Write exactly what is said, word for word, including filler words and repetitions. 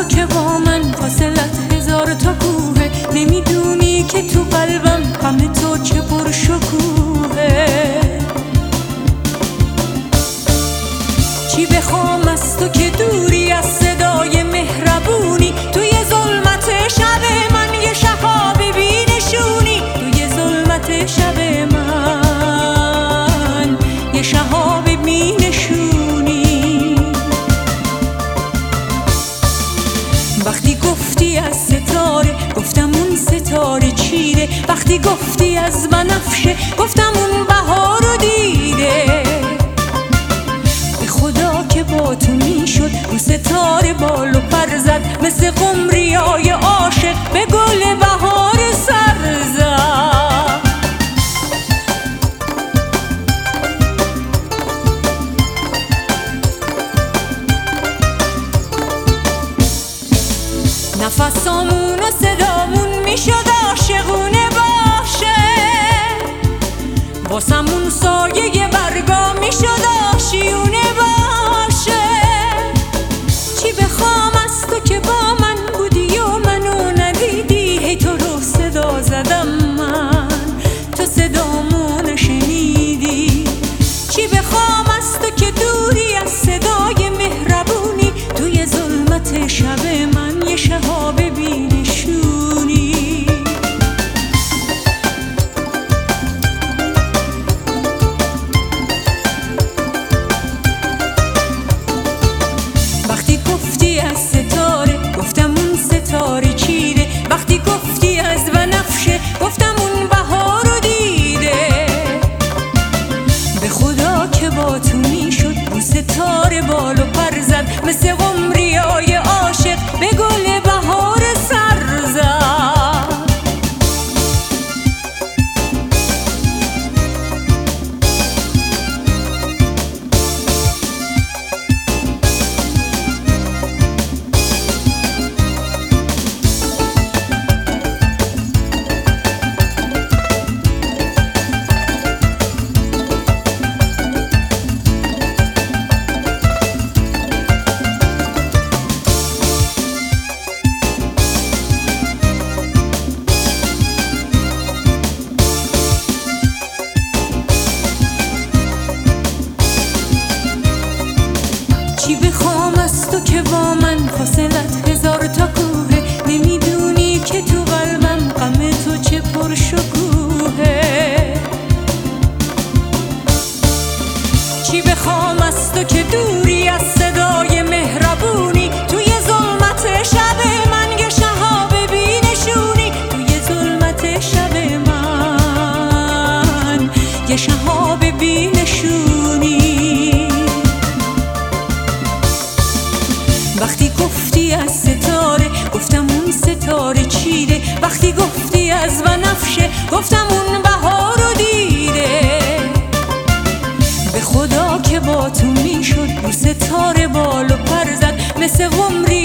که با من فاصلت هزار تا کوه، نمیدونی که تو قلبم غم تو چه پرشکوهه. چی بخوام از تو که دوری از صدای مهربونی، توی ظلمت شب من یه شهاب بی‌نشونی، توی ظلمت شب من یه شهاب بی‌نشونی. وقتی گفتی از ستاره گفتم اون ستاره چیره، وقتی گفتی از بنفشه گفتم اون بهار رو دیده. به خدا که با تو میشد رو ستاره بال و پر زد، مثل قمریای عاشق به گل بهار سر زد. نفسامون و صدامون میشد عاشقونه باشه، واسمون سایه برگا میشد آشیونه باشه. چی بخوام از تو که با من بودی و منو ندیدی، هی تو رو صدا زدم من تو صدامو نشنیدی. چی بخوام از تو که دوری از صدای مهربونی، توی ظلمت شب من یه شهاب بی‌نشونی. وقتی گفتی از ستاره گفتم اون ستاره چیره، وقتی گفتی از بنفشه گفتم اون بهار رو دیده. به خدا که با تو میشد رو ستاره بال و پر زد، مثل قمریای عاشق به گل بهار سر زد. چی بخوام از تو که با من فاصلت هزار تا کوه، نمیدونی که تو قلبم غم تو چه پرشکوهه. چی بخوام از تو که دوری از صدای مهربونی، توی ظلمت شب من یه شهاب بی‌نشونی، توی ظلمت شب من یه شهاب بی‌نشونی. وقتی گفتی از ستاره گفتم اون ستاره چیره، وقتی گفتی از بنفشه گفتم اون بهار رو دیده. به خدا که با تو میشد رو ستاره بال و پر زد، مثل قمری